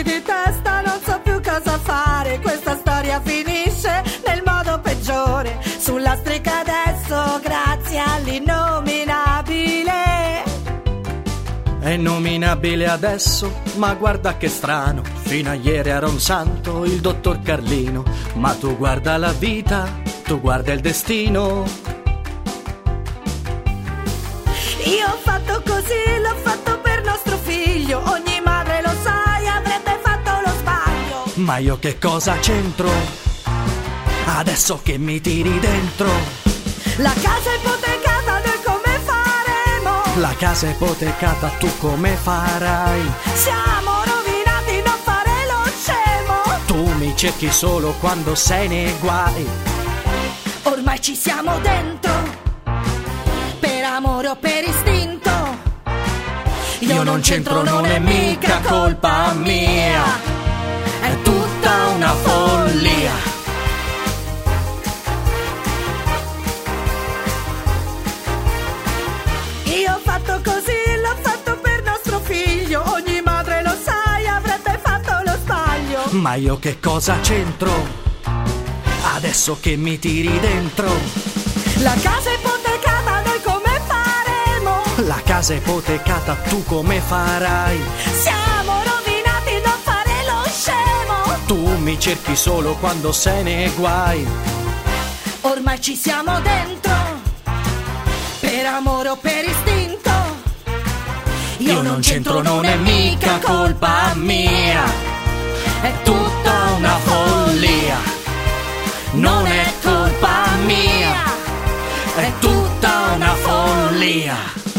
fuori di testa, non so più cosa fare. Questa storia finisce nel modo peggiore. Sulla striscia adesso, grazie all'innominabile. È innominabile adesso, ma guarda che strano. Fino a ieri era un santo, il dottor Carlino. Ma tu guarda la vita, tu guarda il destino. Io ho fatto così, l'ho fatto per nostro figlio. Ogni madre lo sai, avrebbe fatto lo sbaglio. Ma io che cosa c'entro? Adesso che mi tiri dentro. La casa è ipotecata, noi come faremo? La casa è ipotecata, tu come farai? Siamo rovinati, non fare lo scemo. Tu mi cerchi solo quando sei nei guai. Ormai ci siamo dentro, per amore o per istinto. Io non c'entro, non è mica colpa mia. È tutta una follia. Io ho fatto così, l'ho fatto per nostro figlio. Ogni madre lo sai, avrebbe fatto lo sbaglio. Ma io che cosa c'entro? Adesso che mi tiri dentro. La casa è ipotecata, noi come faremo? La casa è ipotecata, tu come farai? Siamo rovinati, non fare lo scemo. Tu mi cerchi solo quando sei nei guai. Ormai ci siamo dentro, per amore o per istinto. Io non c'entro, non è mica colpa mia. È tutta una follia. Non è colpa mia. È tutta una follia.